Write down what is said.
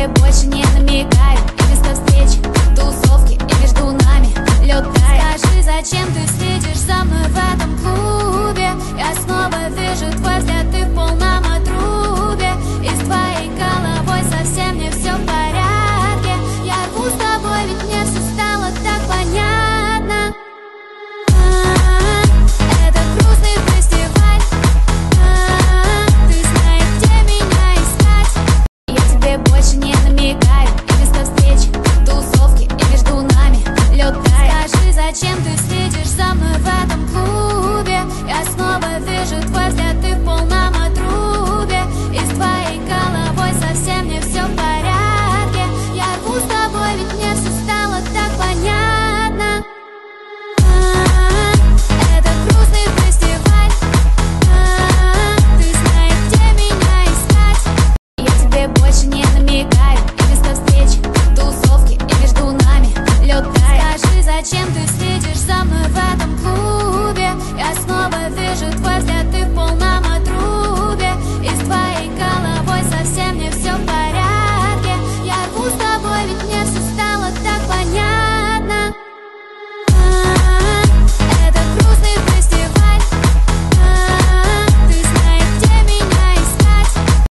тебе больше не намекаю. И место встречи, тусовки, и между нами лед тает. Скажи, зачем ты следишь за мной в этом клубе? Я снова вижу твой взгляд, ты в полном отрубе. И с твоей головой совсем не все в порядке. Я рву с тобой, ведь мне все стало так понятно. Это грустный фестиваль. Ты знаешь, где меня искать. Я тебе больше не намекаю. И место встречи, тусовки, и между нами лед тает. Скажи, зачем ты следишь за мной в этом клубе? Я снова вижу твой взгляд, ты в полном